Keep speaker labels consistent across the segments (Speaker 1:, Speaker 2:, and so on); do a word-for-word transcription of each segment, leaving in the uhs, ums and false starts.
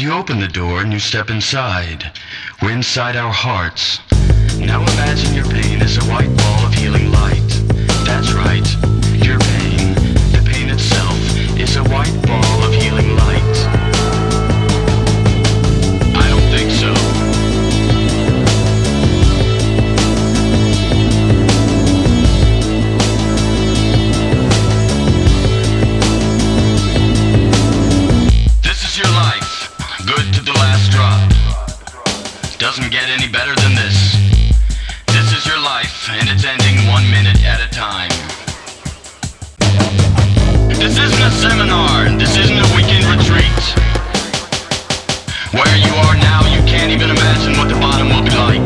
Speaker 1: you open the door and you step inside. We're inside our hearts. Now imagine your pain is a white ball of healing light. That's right, your pain, the pain itself, is a white ball of healing light. I don't think so. This is your life, good to the last drop. Doesn't get any better than this. This is your life, and it's ending one minute at a time. This isn't a seminar, this isn't a weekend retreat. Where you are now, you can't even imagine what the bottom will be like.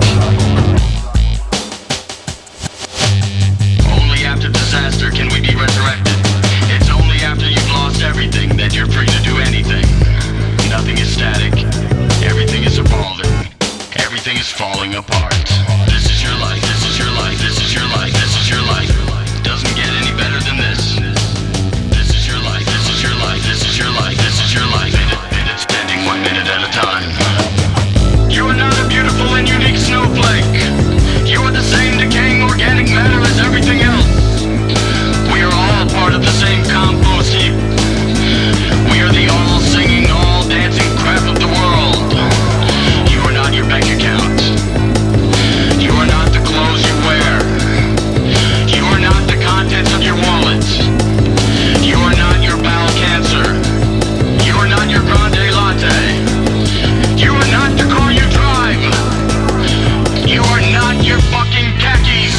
Speaker 1: Only after disaster can we be resurrected. It's only after you've lost everything that you're free to do anything. Nothing is static. Everything is evolving. Everything is falling apart. This is your life, this is your life, this is your life, this is your life. Doesn't get any better than this. This is your life, this is your life, this is your life, this is your life. And, it, and it's spending one minute at a time. You are not a beautiful and unique snowflake. You are the same decaying organic matter as everything else. We are all part of the same compost heap. We are the all singing, all dancing crap of the world. You are not your bank account. You are not the clothes you wear. You are not the contents of your wallet. You are not your bowel cancer. You are not your grande latte. You are not the car you drive. You are not your fucking khakis.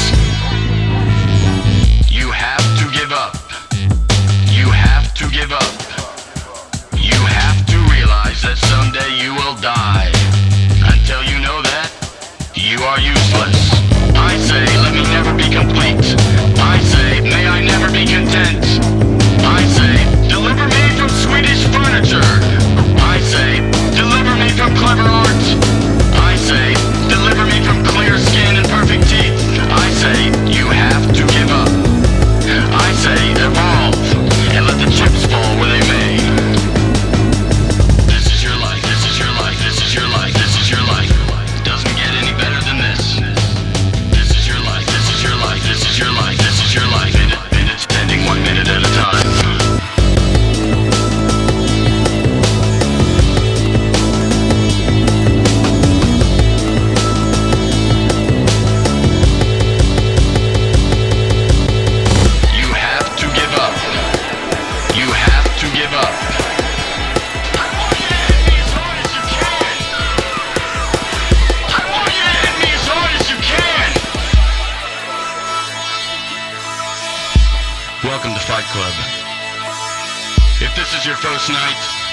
Speaker 1: You have to give up. You have to give up. You have to realize that someday you will die. Until you know that, you are useless. I say, let me never be complete. I say, may I never be content. I say, deliver me from Swedish furniture. I say, deliver me from clever art. I say, deliver me from clear skin and perfect teeth. I say, you have to give up. I say, evolve, and let the chips fall where they may. This is your life, this is your life, this is your life, this is your life. Doesn't get any better than this. This is your life, this is your life, this is your life, this is your life. And, it, and it's ending one minute at a time. You have to give up. You have to give up. I want you to hit me as hard as you can. I want you to hit me as hard as you can. Welcome to Fight Club. If this is your first night,